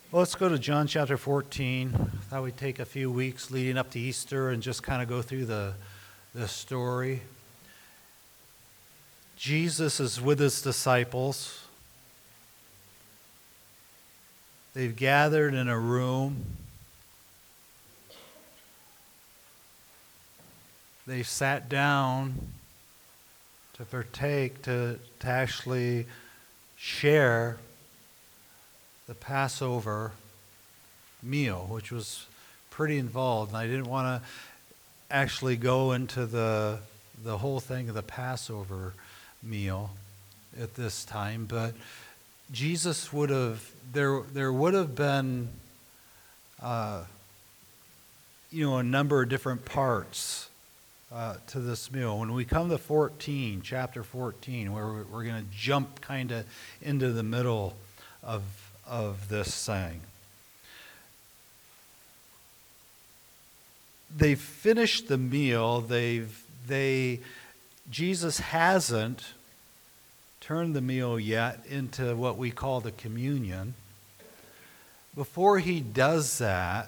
Well, let's go to John chapter 14. I thought we'd take a few weeks leading up to Easter and just kind of go through the story. Jesus is with his disciples. They've gathered in a room. They've sat down to partake, to actually share the Passover meal, which was pretty involved. And I didn't want to actually go into the whole thing of the Passover meal at this time, but Jesus would have, there would have been, a number of different parts to this meal. When we come to chapter 14, where we're going to jump kind of into the middle of this thing. They've finished the meal. Jesus hasn't turned the meal yet into what we call the communion. Before he does that,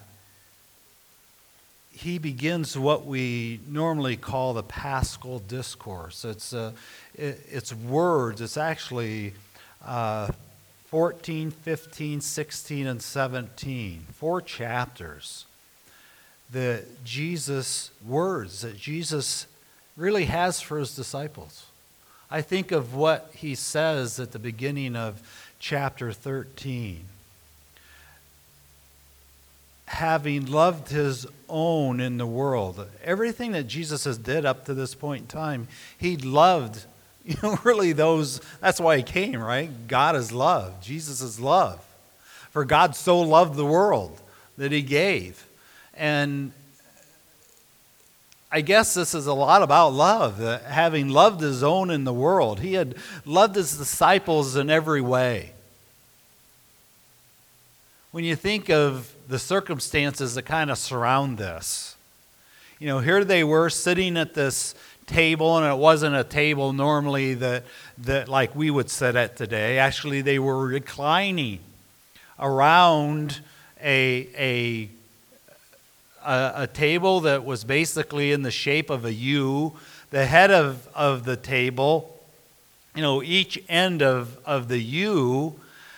he begins what we normally call the Paschal Discourse. It's words. It's actually 14, 15, 16, and 17. 4 chapters. Words that Jesus really has for his disciples. I think of what he says at the beginning of chapter 13. Having loved his own in the world. Everything that Jesus has did up to this point in time, he loved, really that's why he came, right? God is love. Jesus is love. For God so loved the world that he gave. And I guess this is a lot about love, having loved his own in the world. He had loved his disciples in every way. When you think of the circumstances that kind of surround this, here they were sitting at this table, and it wasn't a table normally that like we would sit at today. Actually, they were reclining around a table that was basically in the shape of a U. The head of the table, each end of the U,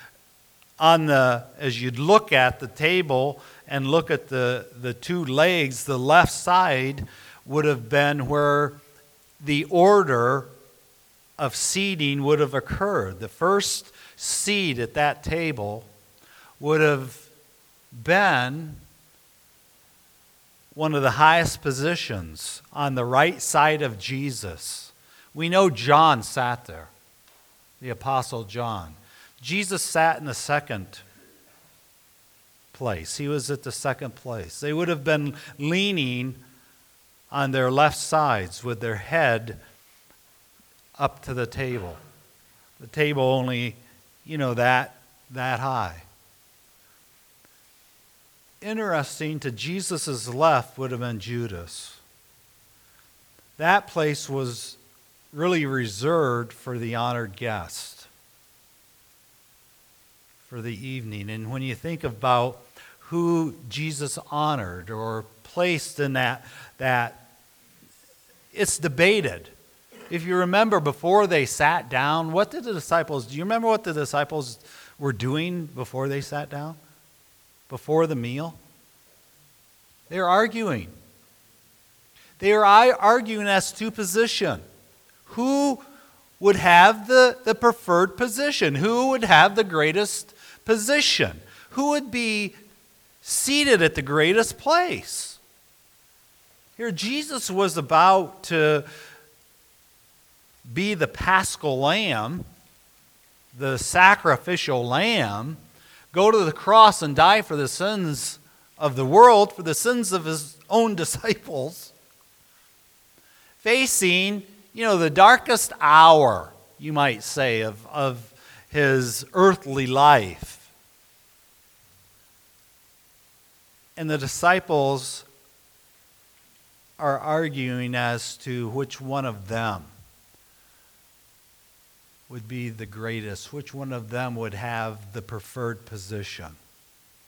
as you'd look at the table and look at the 2 legs, the left side would have been where the order of seating would have occurred. The first seat at that table would have been one of the highest positions on the right side of Jesus. We know John sat there, the Apostle John. Jesus sat in the second place. He was at the second place. They would have been leaning on their left sides with their head up to the table. The table only, that high. Interesting, to Jesus' left would have been Judas. That place was really reserved for the honored guest for the evening. And when you think about who Jesus honored or placed in that it's debated. If you remember, before they sat down, do you remember what the disciples were doing before they sat down? Before the meal? They were arguing. They were arguing as to position. Who would have the preferred position? Who would have the greatest position? Who would be seated at the greatest place? Here, Jesus was about to be the Paschal Lamb, the sacrificial lamb, go to the cross and die for the sins of the world, for the sins of his own disciples, facing, the darkest hour, you might say, of his earthly life. And the disciples are arguing as to which one of them would be the greatest, which one of them would have the preferred position.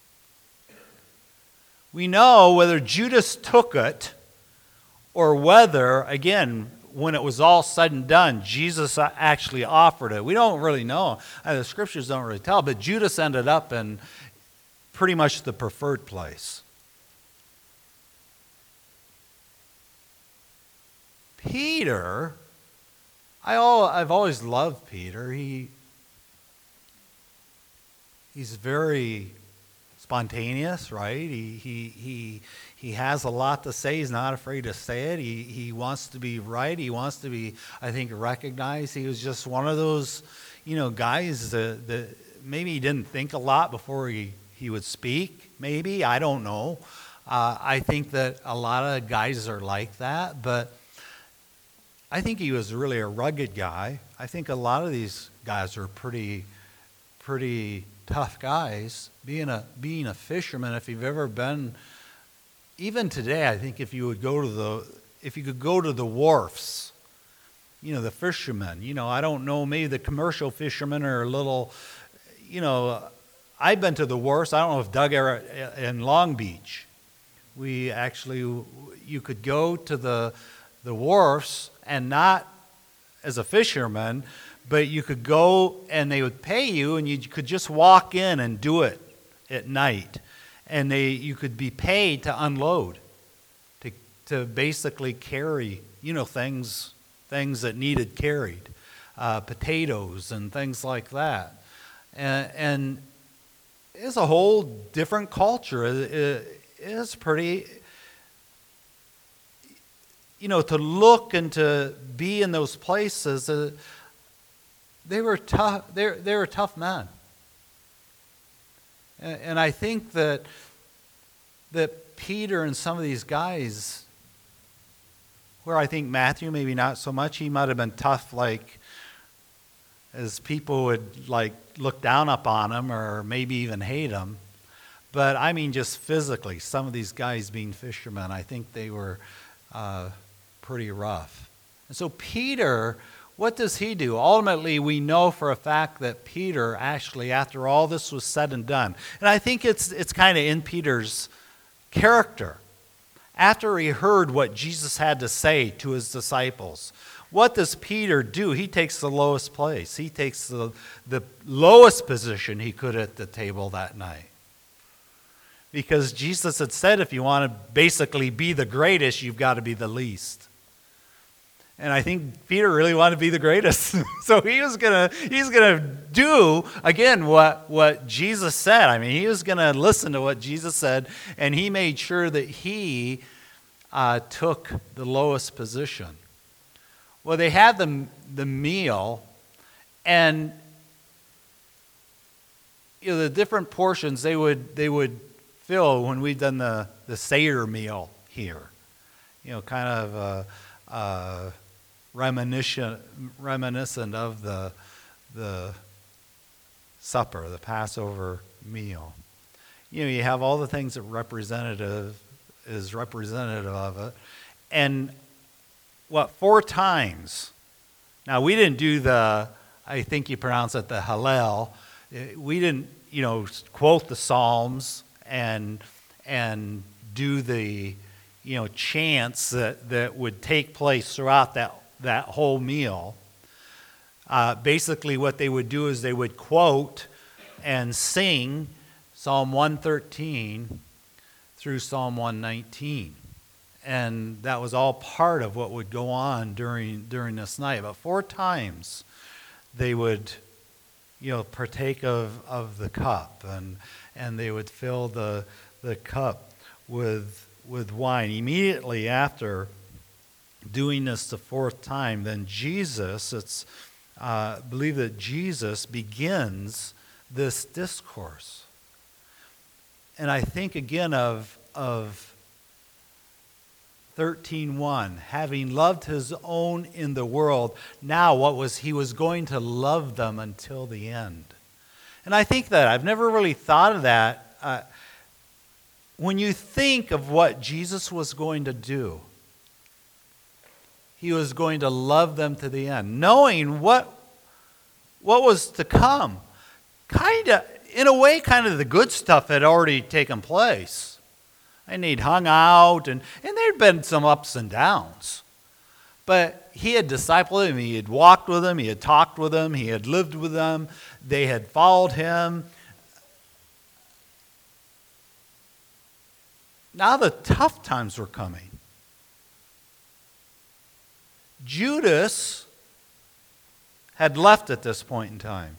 We know whether Judas took it or whether, again, when it was all said and done, Jesus actually offered it. We don't really know. The scriptures don't really tell, but Judas ended up in pretty much the preferred place. Peter, I've always loved Peter. He's very spontaneous, right? He has a lot to say. He's not afraid to say it. He wants to be right. He wants to be, I think, recognized. He was just one of those, guys that maybe he didn't think a lot before he would speak. Maybe, I don't know. I think that a lot of guys are like that, but I think he was really a rugged guy. I think a lot of these guys are pretty tough guys. Being a fisherman, if you've ever been, even today, I think if you could go to the wharfs, the fishermen, I don't know, maybe the commercial fishermen are a little, I've been to the wharfs. I don't know if Doug ever in Long Beach. You could go to the wharfs and not as a fisherman, but you could go and they would pay you and you could just walk in and do it at night. And you could be paid to unload, to basically carry, things that needed carried, potatoes and things like that. And it's a whole different culture. It's pretty, to look and to be in those places. They were tough. They were tough men, and I think that Peter and some of these guys, where I think Matthew maybe not so much, he might have been tough, like as people would like look down upon him or maybe even hate him. But I mean, just physically, some of these guys being fishermen, I think they were pretty rough. And so Peter, what does he do? Ultimately, we know for a fact that Peter actually, after all this was said and done, and I think it's kind of in Peter's character. After he heard what Jesus had to say to his disciples, what does Peter do? He takes the lowest place. He takes the lowest position he could at the table that night. Because Jesus had said, if you want to basically be the greatest, you've got to be the least. And I think Peter really wanted to be the greatest. So he's gonna do, again, what Jesus said. I mean, he was going to listen to what Jesus said, and he made sure that he took the lowest position. Well, they had the meal, and the different portions they would fill when we've done the Seder meal here. Kind of reminiscent of the supper, the Passover meal. You have all the things that is representative of it. And 4 times? Now, we didn't do I think you pronounce it the Hallel. We didn't, quote the Psalms and do the, chants that would take place throughout that whole meal. Basically, what they would do is they would quote and sing Psalm 113 through Psalm 119. And that was all part of what would go on during this night. But 4 times they would, partake of the cup, and they would fill the cup with wine. Immediately after doing this the 4th time, then Jesus, believe that Jesus begins this discourse. And I think again of 13:1, having loved his own in the world, now he was going to love them until the end. And I think that I've never really thought of that. When you think of what Jesus was going to do, he was going to love them to the end, knowing what was to come. In a way, kind of the good stuff had already taken place. And he'd hung out, and there'd been some ups and downs. But he had discipled him, he had walked with him, he had talked with him, he had lived with them, they had followed him. Now the tough times were coming. Judas had left at this point in time.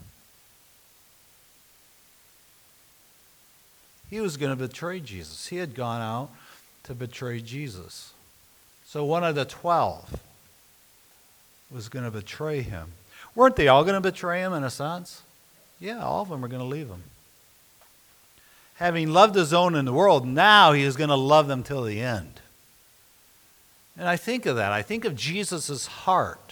He was going to betray Jesus. He had gone out to betray Jesus. So one of the 12 was going to betray him. Weren't they all going to betray him in a sense? Yeah, all of them are going to leave him. Having loved his own in the world, now he is going to love them till the end. And I think of that. I think of Jesus' heart.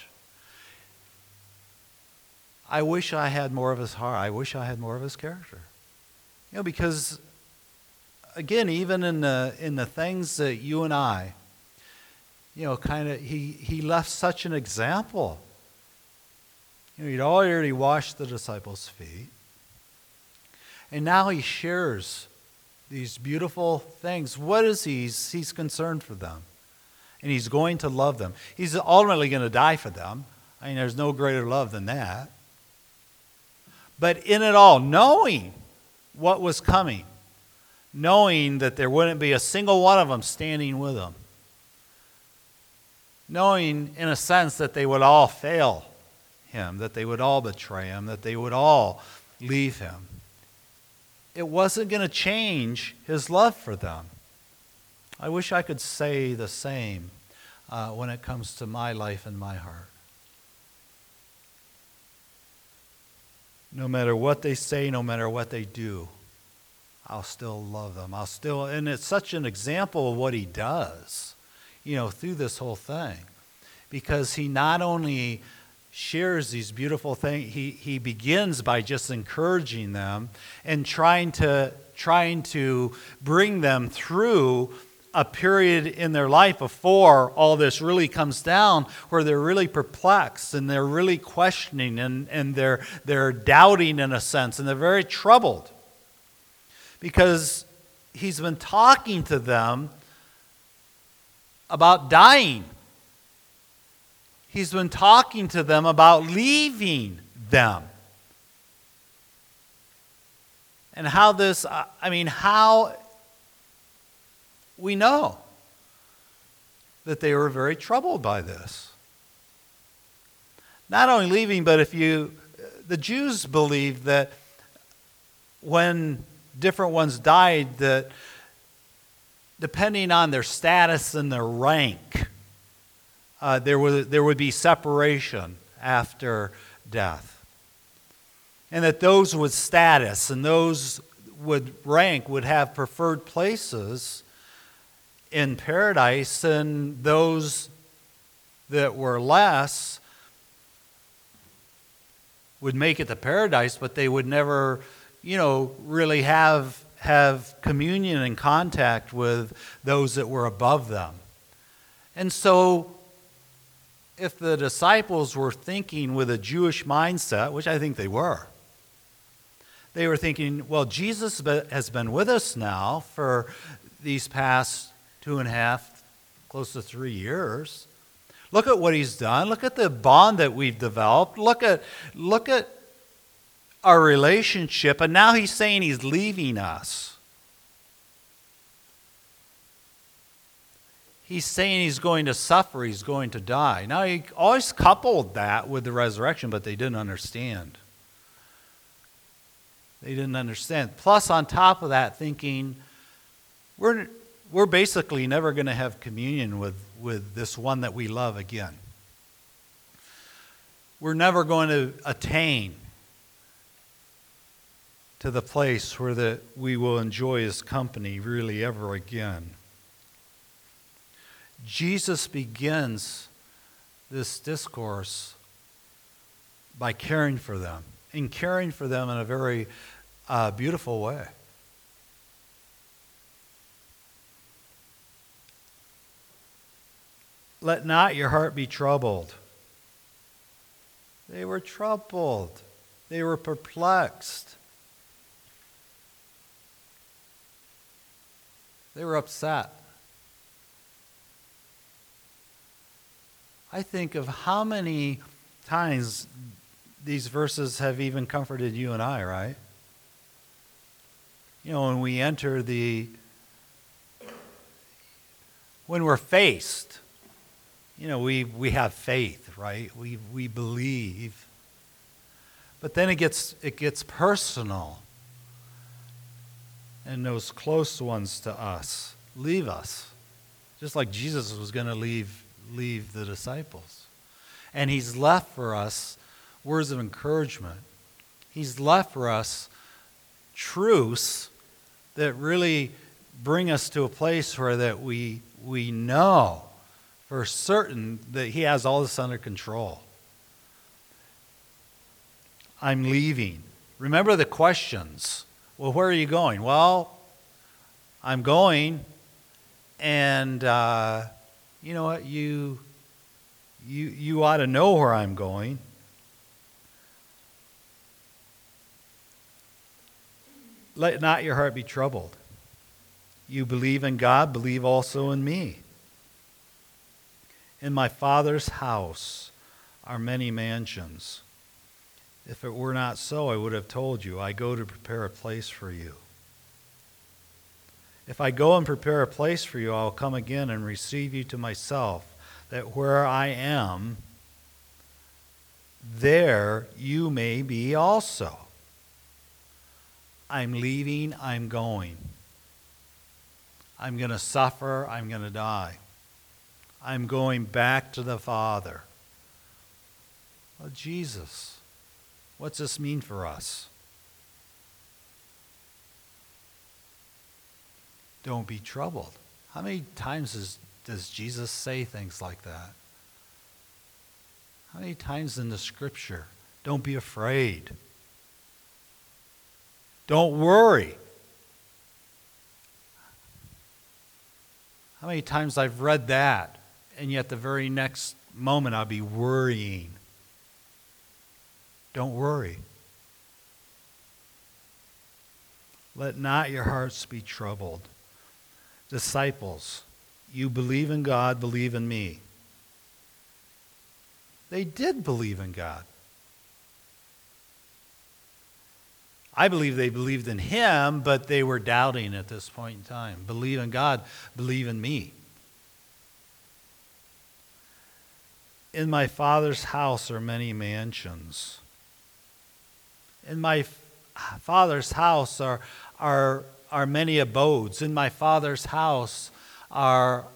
I wish I had more of his heart. I wish I had more of his character. Because again, even in the things that you and I, he left such an example. He'd already washed the disciples' feet. And now he shares these beautiful things. What is he? He's concerned for them. And he's going to love them. He's ultimately going to die for them. I mean, there's no greater love than that. But in it all, knowing what was coming, knowing that there wouldn't be a single one of them standing with him, knowing in a sense that they would all fail him, that they would all betray him, that they would all leave him, it wasn't going to change his love for them. I wish I could say the same when it comes to my life and my heart. No matter what they say, no matter what they do, I'll still love them. And it's such an example of what he does, through this whole thing. Because he not only shares these beautiful things, he begins by just encouraging them and trying to bring them through a period in their life before all this really comes down, where they're really perplexed and they're really questioning and they're doubting in a sense, and they're very troubled. Because he's been talking to them about dying. He's been talking to them about leaving them. And how we know that they were very troubled by this. Not only leaving, but the Jews believed that when different ones died, that depending on their status and their rank, there would be separation after death. And that those with status and those with rank would have preferred places in paradise, and those that were less would make it to paradise, but they would never, really have communion and contact with those that were above them. And so, if the disciples were thinking with a Jewish mindset, which I think they were thinking, well, Jesus has been with us now for these past 2.5, close to 3 years. Look at what he's done. Look at the bond that we've developed. Look at our relationship. And now he's saying he's leaving us. He's saying he's going to suffer, he's going to die. Now, he always coupled that with the resurrection, but they didn't understand. They didn't understand. Plus, on top of that, thinking, we're basically never going to have communion with this one that we love again. We're never going to attain to the place where we will enjoy his company really ever again. Jesus begins this discourse by caring for them, and caring for them in a very beautiful way. Let not your heart be troubled. They were troubled. They were perplexed. They were upset. I think of how many times these verses have even comforted you and I, right? You know, when we enter when we're faced, you know, we have faith, right? We believe. But then it gets personal. And those close ones to us leave us. Just like Jesus was going to leave the disciples. And he's left for us words of encouragement. He's left for us truths that really bring us to a place where that we know for certain that he has all this under control. I'm leaving. Remember the questions. Well, where are you going? Well, I'm going, and you know what? You ought to know where I'm going. Let not your heart be troubled. You believe in God, believe also in me. In my Father's house are many mansions. If it were not so, I would have told you, I go to prepare a place for you. If I go and prepare a place for you, I will come again and receive you to myself, that where I am, there you may be also. I'm leaving, I'm going. I'm going to suffer, I'm going to die. I'm going back to the Father. Well, Jesus. What's this mean for us? Don't be troubled. How many times does Jesus say things like that? How many times in the Scripture? Don't be afraid. Don't worry. How many times I've read that, and yet the very next moment I'll be worrying. Don't worry. Let not your hearts be troubled. Disciples, you believe in God, believe in me. They did believe in God. I believe they believed in him, but they were doubting at this point in time. Believe in God, believe in me. In my Father's house are many mansions. In my Father's house are many abodes. In my Father's house are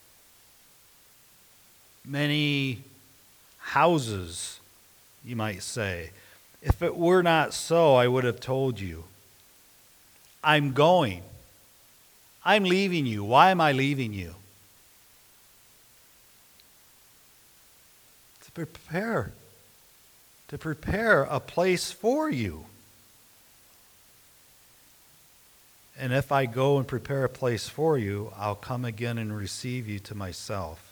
many houses, you might say. If it were not so, I would have told you. I'm going. I'm leaving you. Why am I leaving you? To prepare a place for you. And if I go and prepare a place for you, I'll come again and receive you to myself.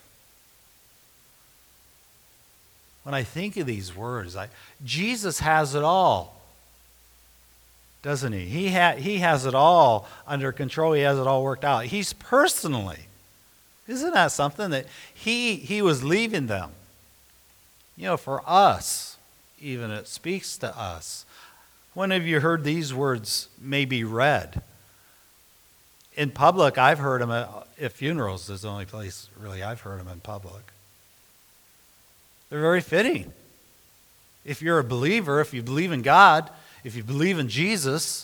When I think of these words, Jesus has it all, doesn't he? He has it all under control. He has it all worked out. He's personally. Isn't that something that he was leaving them? You know, for us, even it speaks to us. When have you heard these words maybe read? In public, I've heard them at funerals. Is the only place really I've heard them in public. They're very fitting. If you're a believer, if you believe in God, if you believe in Jesus,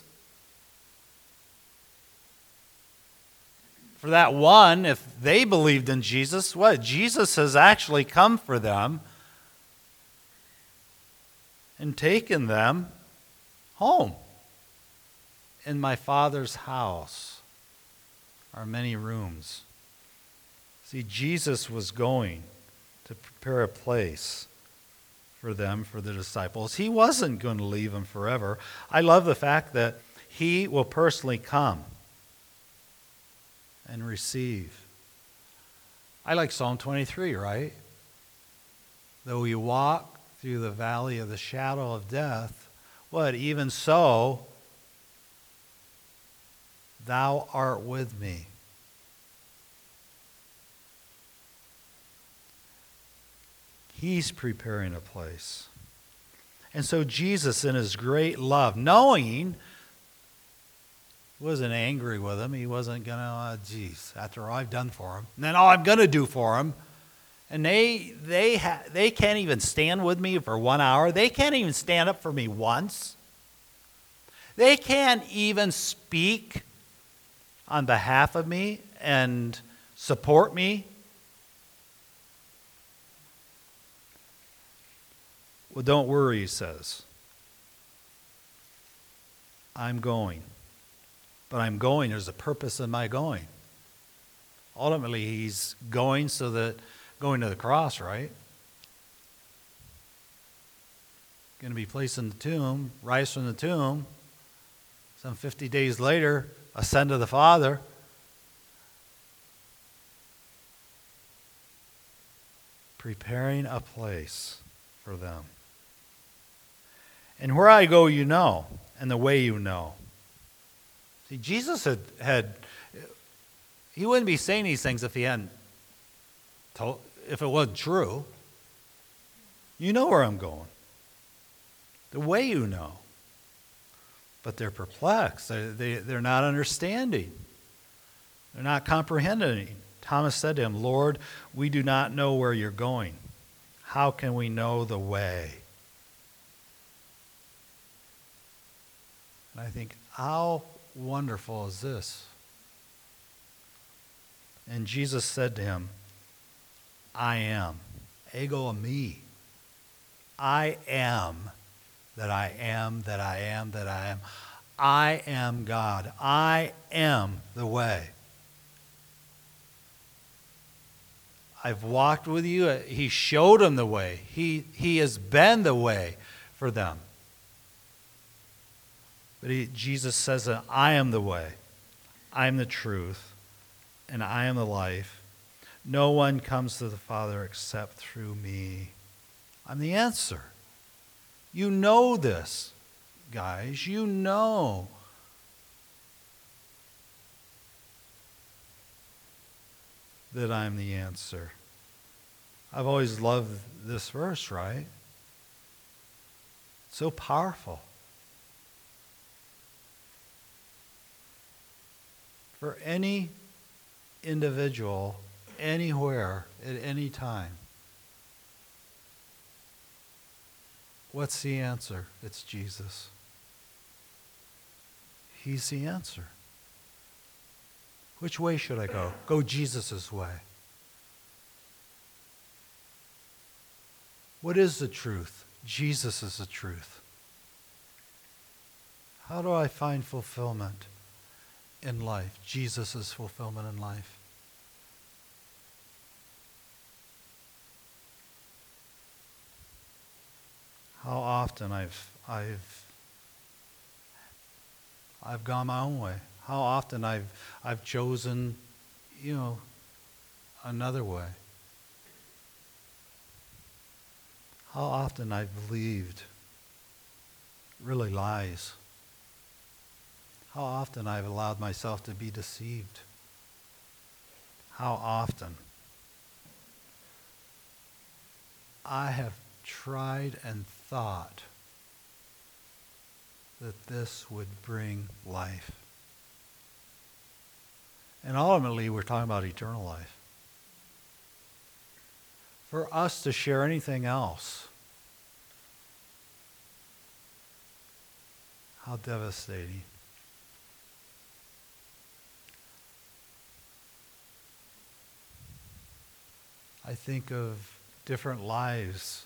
for that one, if they believed in Jesus, what? Jesus has actually come for them and taken them home. In my Father's house are many rooms. See, Jesus was going to prepare a place for them, for the disciples. He wasn't going to leave them forever. I love the fact that he will personally come and receive. I like Psalm 23, right? Though we walk through the valley of the shadow of death, what? Even so, thou art with me. He's preparing a place. And so Jesus, in his great love, knowing, wasn't angry with him. He wasn't going to, geez, after all I've done for him, and then all I'm going to do for him. And they can't even stand with me for 1 hour. They can't even stand up for me once. They can't even speak on behalf of me and support me. Well, don't worry, he says. I'm going. But I'm going. There's a purpose in my going. Ultimately, he's going so that, going to the cross, right? Going to be placed in the tomb, rise from the tomb. Some 50 days later, ascend to the Father. Preparing a place for them. And where I go, you know, and the way you know. See, Jesus he wouldn't be saying these things if he hadn't told, if it wasn't true. You know where I'm going. The way you know. But they're perplexed. They're not understanding. They're not comprehending. Thomas said to him, Lord, we do not know where you're going. How can we know the way? And I think, how wonderful is this? And Jesus said to him, I am. Ego eimi. I am that I am, that I am, that I am. I am God. I am the way. I've walked with you. He showed them the way. He has been the way for them. But Jesus says that I am the way. I am the truth. And I am the life. No one comes to the Father except through me. I'm the answer. You know this, guys. You know. That I'm the answer. I've always loved this verse, right? It's so powerful. For any individual, anywhere, at any time. What's the answer? It's Jesus. He's the answer. Which way should I go? Go Jesus' way. What is the truth? Jesus is the truth. How do I find fulfillment in life? Jesus' fulfillment in life. How often I've gone my own way. How often I've chosen, another way. How often I've believed really lies. How often I've allowed myself to be deceived. How often I have tried and thought that this would bring life. And ultimately, we're talking about eternal life. For us to share anything else, how devastating. I think of different lives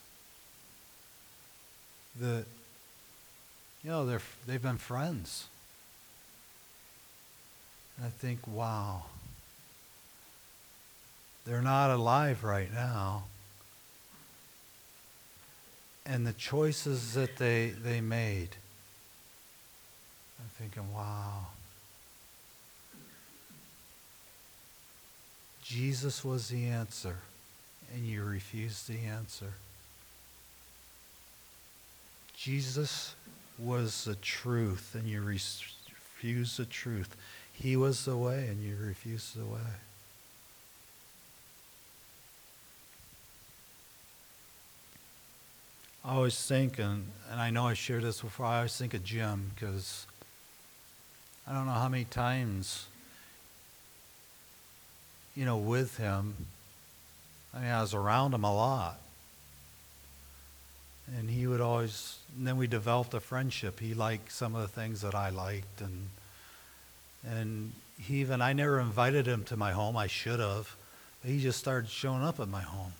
that, they've been friends. And I think, wow, they're not alive right now. And the choices that they made, I'm thinking, wow. Jesus was the answer, and you refused the answer. Jesus was the truth, and you refused the truth. He was the way, and you refused the way. I always think, and I know I shared this before, I always think of Jim, because I don't know how many times, with him, I was around him a lot. And he would always, and then we developed a friendship. He liked some of the things that I liked, and I never invited him to my home. I should have. But he just started showing up at my home.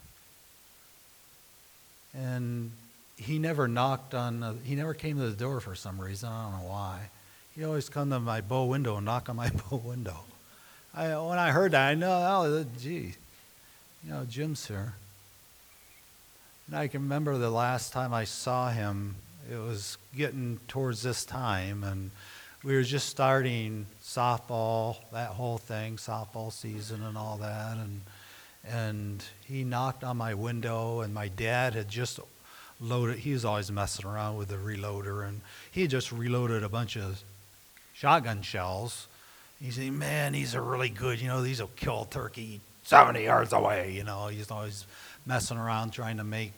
And he never he never came to the door for some reason. I don't know why. He'd always come to my bow window and knock on my bow window. When I heard that, I know, oh, gee, Jim's here. And I can remember the last time I saw him, it was getting towards this time, and we were just starting softball, that whole thing, softball season and all that, and he knocked on my window, and my dad had just loaded, he was always messing around with the reloader, and he had just reloaded a bunch of shotgun shells. He said, man, these are really good, these will kill a turkey 70 yards away, he's always messing around trying to make,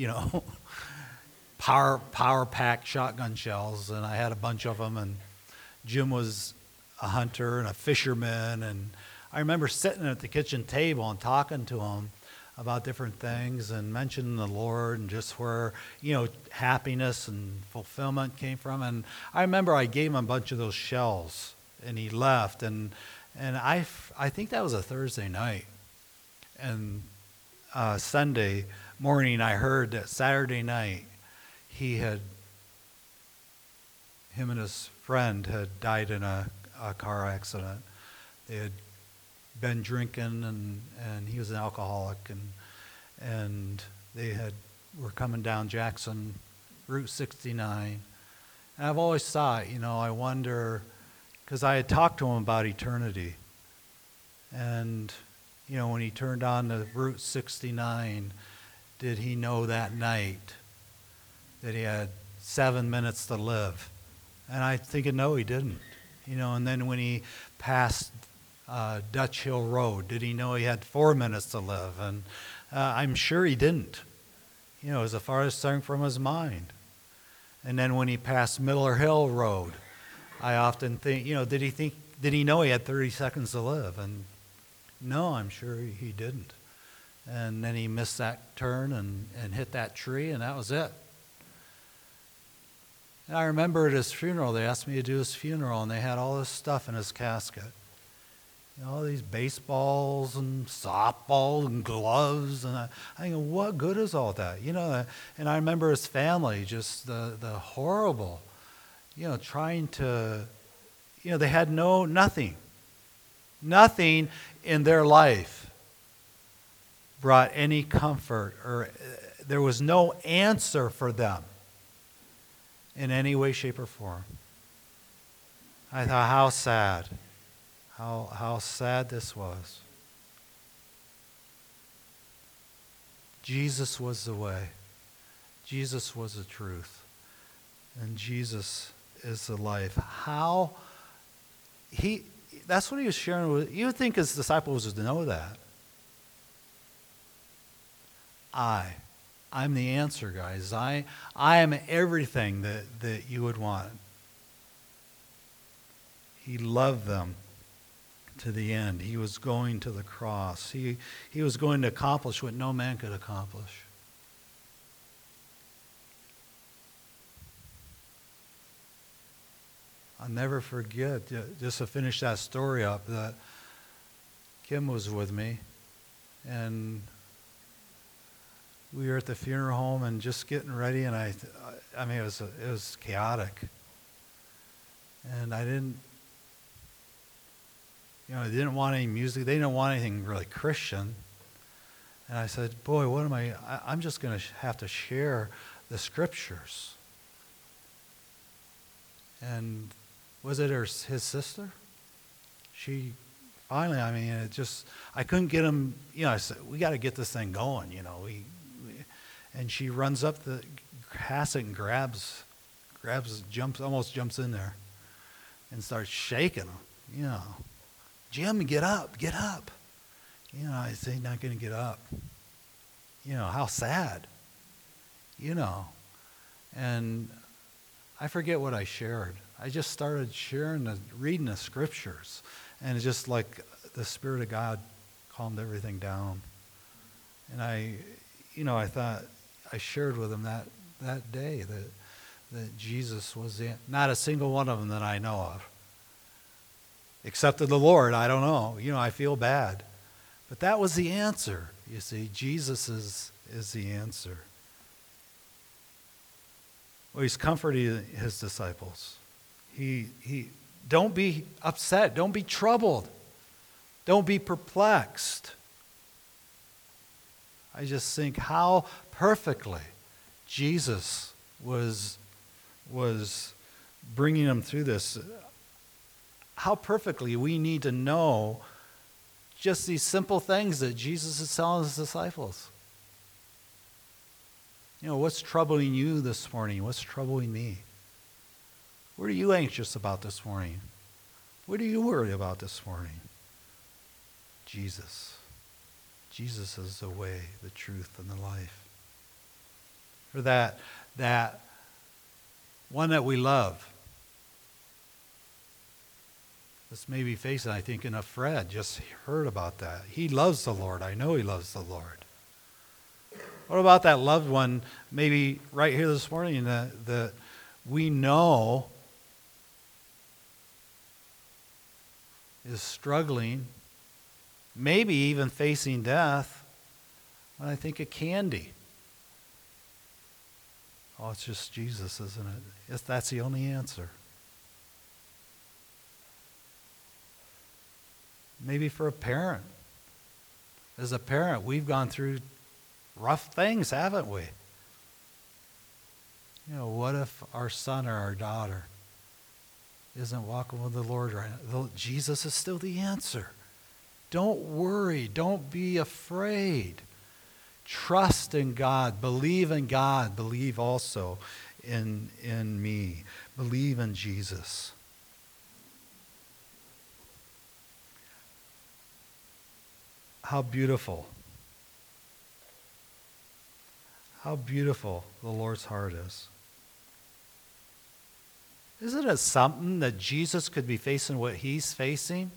power pack shotgun shells, and I had a bunch of them, and Jim was a hunter and a fisherman, and I remember sitting at the kitchen table and talking to him about different things and mentioning the Lord and just where, happiness and fulfillment came from. And I remember I gave him a bunch of those shells, and he left, and I think that was a Thursday night. And Sunday morning, I heard that Saturday night, him and his friend had died in a car accident. They had been drinking, and he was an alcoholic, and they were coming down Jackson, Route 69. And I've always thought, I wonder, because I had talked to him about eternity, and when he turned on to Route 69, did he know that night that he had 7 minutes to live? And I think no, he didn't. And then when he passed Dutch Hill Road, did he know he had 4 minutes to live? And I'm sure he didn't. It was the farthest thing from his mind. And then when he passed Miller Hill Road, I often think, did he know he had 30 seconds to live? And no, I'm sure he didn't. And then he missed that turn and hit that tree, and that was it. And I remember at his funeral, they asked me to do his funeral, and they had all this stuff in his casket. All these baseballs and softball and gloves, and I think, what good is all that? And I remember his family, just the horrible, trying to, they had nothing in their life brought any comfort, or there was no answer for them in any way, shape, or form. I thought, how sad. How sad this was. Jesus was the way. Jesus was the truth. And Jesus is the life. That's what he was sharing with. You would think his disciples would know that. I'm the answer, guys. I am everything that you would want. He loved them to the end. He was going to the cross. He was going to accomplish what no man could accomplish. I'll never forget, just to finish that story up, that Kim was with me, and we were at the funeral home and just getting ready, and it was chaotic. And I didn't want any music. They didn't want anything really Christian. And I said, boy, what am I'm just going to have to share the scriptures. And was it his sister? She finally, I couldn't get him, I said, we got to get this thing going, and she runs up the casket and almost jumps in there and starts shaking him, Jim, get up. I say, not going to get up. How sad, And I forget what I shared. I just started reading the scriptures. And it's just like the Spirit of God calmed everything down. And I thought, I shared with him that day that Jesus was not a single one of them that I know of. Except of the Lord, I don't know. I feel bad. But that was the answer. You see, Jesus is the answer. Well, he's comforting his disciples. He don't be upset. Don't be troubled. Don't be perplexed. I just think how perfectly Jesus was bringing them through this. How perfectly we need to know just these simple things that Jesus is telling his disciples. What's troubling you this morning? What's troubling me? What are you anxious about this morning? What are you worried about this morning? Jesus. Jesus is the way, the truth, and the life. For that one that we love. This may be facing, I think, in Fred just heard about that. He loves the Lord. I know he loves the Lord. What about that loved one, maybe right here this morning, that we know is struggling, maybe even facing death? When I think of Candy. Oh, it's just Jesus, isn't it? That's the only answer. Maybe for a parent. As a parent, we've gone through rough things, haven't we? What if our son or our daughter isn't walking with the Lord right now? Jesus is still the answer. Don't worry. Don't be afraid. Trust in God. Believe in God. Believe also in me. Believe in Jesus. How beautiful. How beautiful the Lord's heart is. Isn't it something that Jesus could be facing what he's facing?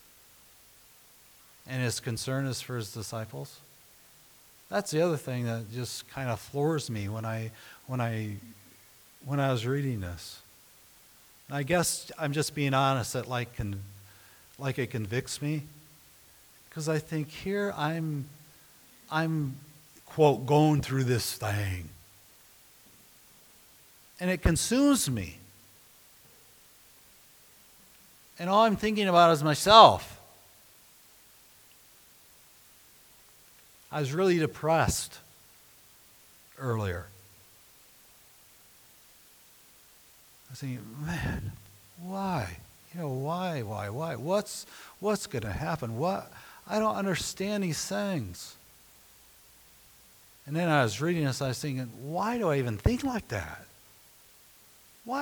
And his concern is for his disciples? That's the other thing that just kind of floors me when I was reading this. And I guess I'm just being honest that like it convicts me. Because I think here I'm quote, going through this thing. And it consumes me. And all I'm thinking about is myself. I was really depressed earlier. I was thinking, man, why? Why? What's going to happen? I don't understand these things. And then I was reading this, I was thinking, why do I even think like that? Why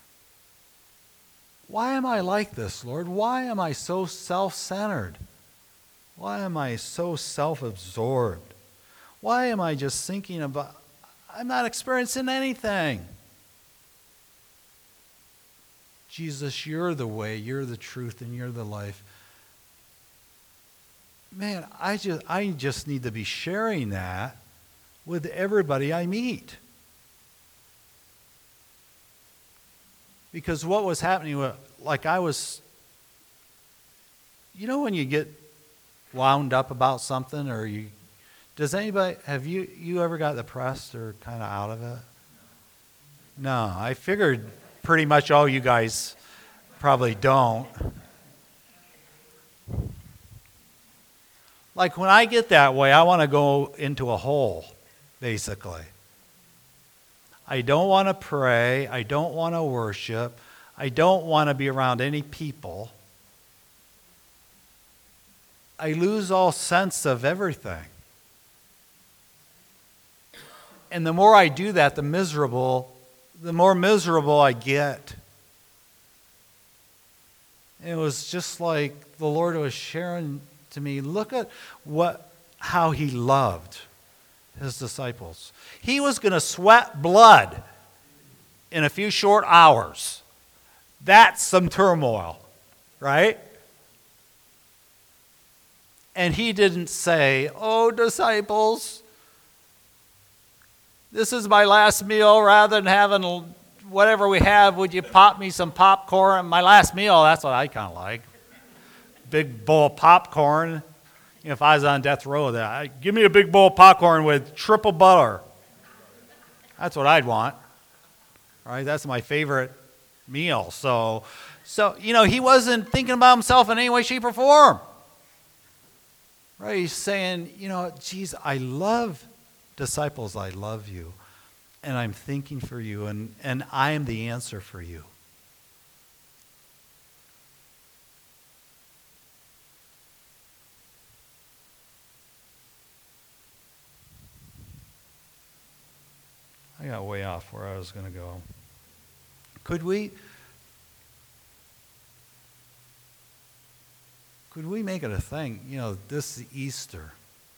am I like this, Lord? Why am I so self-centered? Why am I so self-absorbed? Why am I just thinking about, I'm not experiencing anything. Jesus, you're the way, you're the truth, and you're the life. Man, I just need to be sharing that with everybody I meet. Because what was happening, like I was, when you get wound up about something, or have you ever got depressed or kind of out of it? No, I figured pretty much all you guys probably don't. Like when I get that way, I want to go into a hole, basically. I don't want to pray. I don't want to worship. I don't want to be around any people. I lose all sense of everything. And the more I do that, the more miserable I get. And it was just like the Lord was sharing to me, look at how he loved his disciples. He was going to sweat blood in a few short hours. That's some turmoil, right? And he didn't say, "Oh, disciples, this is my last meal. Rather than having whatever we have, would you pop me some popcorn?" My last meal, that's what I kind of like. Big bowl of popcorn. You know, if I was on death row, give me a big bowl of popcorn with triple butter. That's what I'd want. All right, that's my favorite meal. So he wasn't thinking about himself in any way, shape, or form. Right? He's saying, geez, I love disciples. I love you. And I'm thinking for you, and I am the answer for you. I got way off where I was going to go. Could we make it a thing? This is Easter.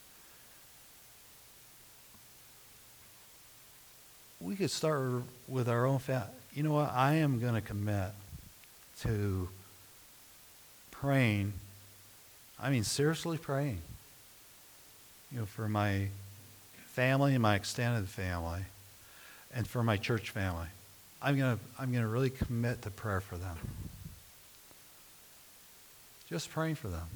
We could start with our own family. You know what? I am going to commit to praying. I mean, seriously praying. For my family and my extended family, and for my church family. I'm gonna really commit to prayer for them. Just praying for them.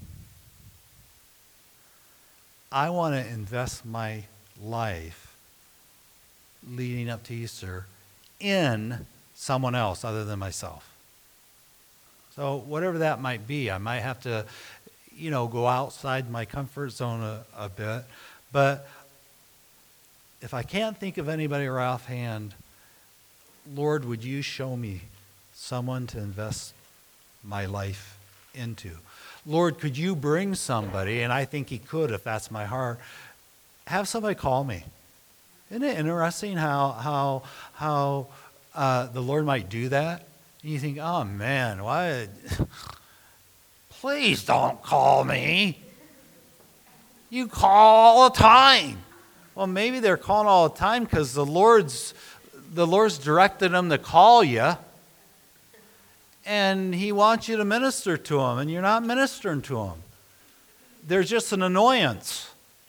I want to invest my life leading up to Easter in someone else other than myself. So whatever that might be, I might have to, go outside my comfort zone a bit. But if I can't think of anybody right offhand, Lord, would you show me someone to invest my life into? Lord, could you bring somebody, and I think he could if that's my heart, have somebody call me. Isn't it interesting how the Lord might do that? And you think, oh man, why? Please don't call me. You call all the time. Well, maybe they're calling all the time because the Lord's directed them to call you, and he wants you to minister to them, and you're not ministering to them. They're just an annoyance,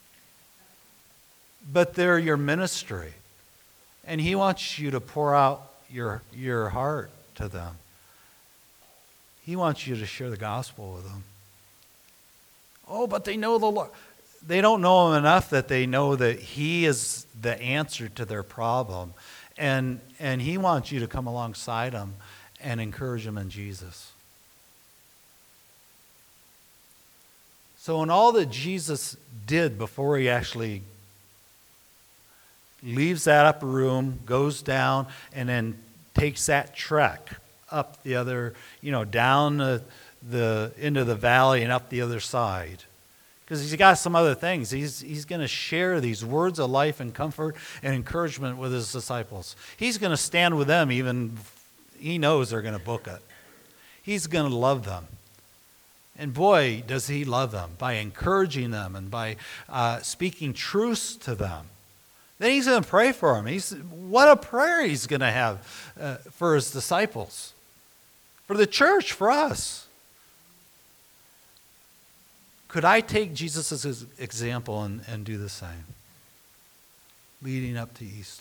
but they're your ministry, and he wants you to pour out your heart to them. He wants you to share the gospel with them. Oh, but they know the Lord. They don't know him enough that they know that he is the answer to their problem. And he wants you to come alongside them and encourage them in Jesus. So in all that Jesus did before he actually leaves that upper room, goes down, and then takes that trek up the other, down the into the valley and up the other side. Because he's got some other things. He's going to share these words of life and comfort and encouragement with his disciples. He's going to stand with them even, he knows they're going to book it. He's going to love them. And boy, does he love them by encouraging them and by speaking truths to them. Then he's going to pray for them. What a prayer he's going to have for his disciples, for the church, for us. Could I take Jesus' example and do the same? Leading up to Easter.